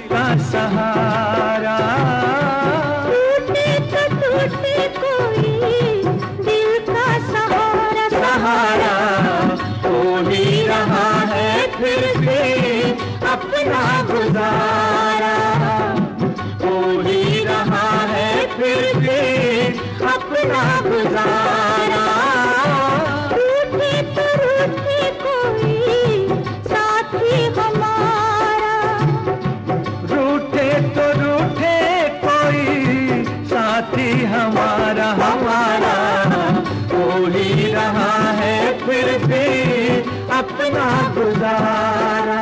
का सहारा। टूटे तो टूटे कोई दिल का सहारा, सहारा हो ही रहा है फिर भी अपना गुजारा, हो ही रहा है फिर भी अपना गुजारा। रूठे तो रूठे कोई साथी हमारा, रूठे तो रूठे कोई साथी हमारा, हमारा हो ही रहा है फिर भी अपना गुजारा।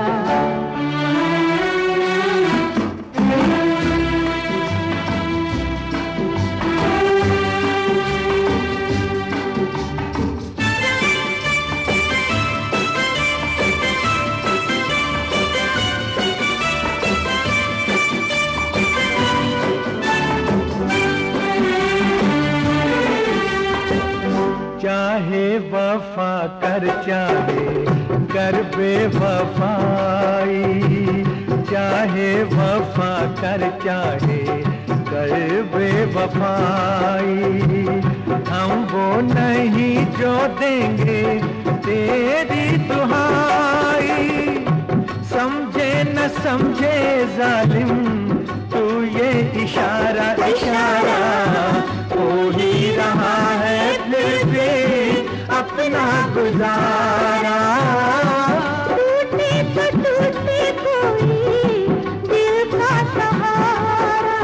चाहे वफा कर चाहे कर बेवफाई, चाहे वफा कर चाहे कर बेवफाई, हम वो नहीं जो देंगे तेरी दुहाई। समझे न समझे जालिम तू ये इशारा, इशारा हो ही रहा है फिर भी अपना गुजारा। टूटे तो टूटे कोई दिल का सहारा।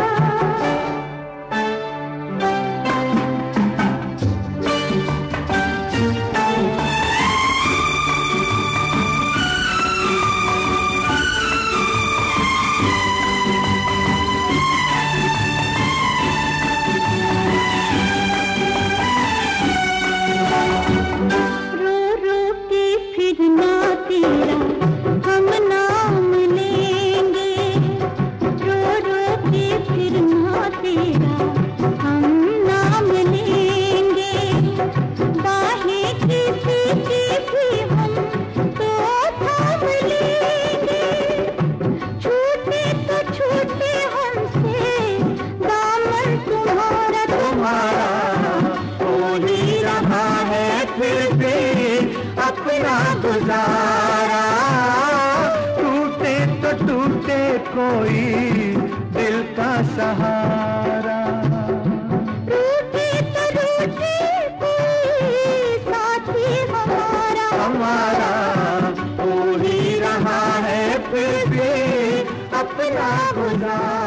तेरा हम नाम लेंगे, रो रो के फिर ना तेरा हम नाम लेंगे। बाहें किसी की भी हम तो थाम लेंगे, छूटे तो छूटे हमसे दामन तुम्हारा, तुम्हारा हो ही रहा है फिर भी अपना गुजारा। टूटे तो टूटे कोई दिल का सहारा, रूठे तो रूठे कोई साथी हमारा, हमारा हो ही रहा है फिर भी अपना गुजारा।